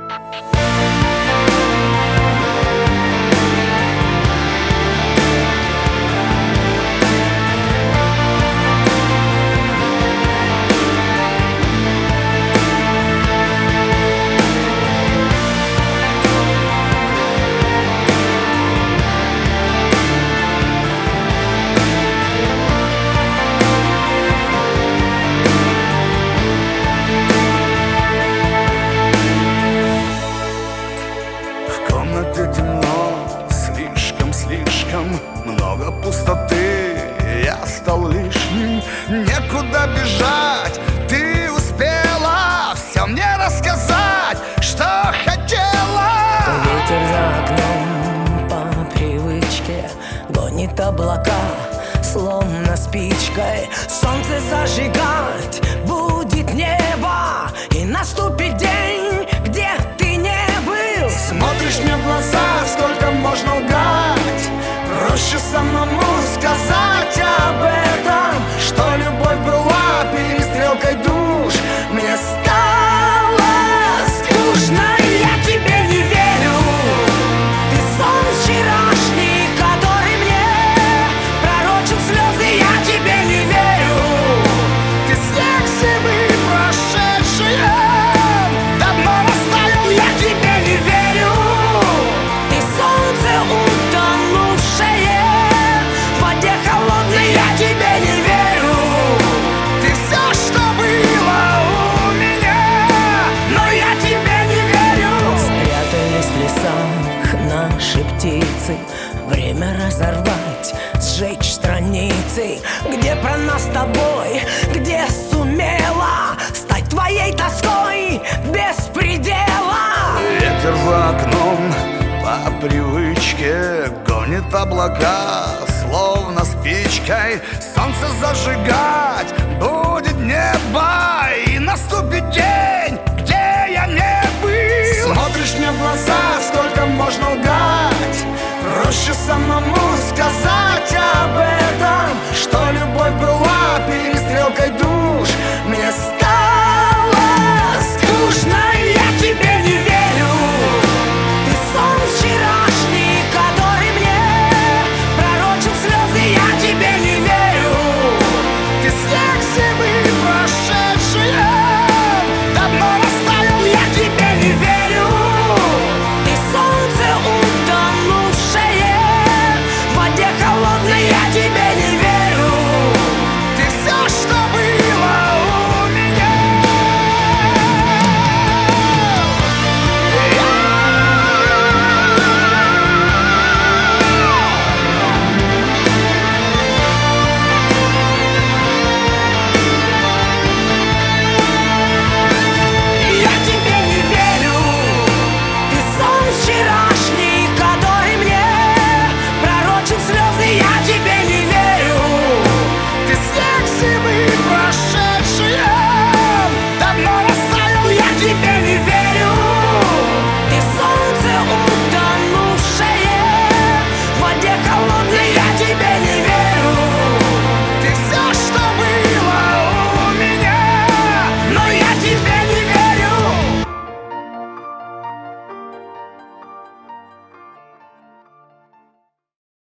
Слишком много пустоты, я стал лишним. Некуда бежать, ты успела все мне рассказать, что хотела. Ветер за окном по привычке гонит облака, словно спичкой. Солнце зажигать будет небо, и наступит день, где ты не был. Смотришь мне в глаза, сколько можно лгать. Проще самому сказать об этом, что любовь была перестрелкой душ. Мне стало скучно, и я тебе не верю. Ты сон вчерашний, который мне пророчил слезы, я тебе не верю. Ты снег зимы прошедшие, давно растаял, я тебе не верю. Ты солнце утонувшее в воде холодной, я тебе не верю. Ты все, что было у меня, но я тебе не верю. Спрятались в лесах наши птицы, время разорвать, сжечь страницы, где про нас с тобой, где сумела стать твоей тоской без предела. Ветер за окном по привычке гонит облака, словно спичкой. Солнце зажигать будет небо, и наступит день, где я не был. Смотришь мне в глаза, сколько можно лгать. Проще самому сказать об этом, что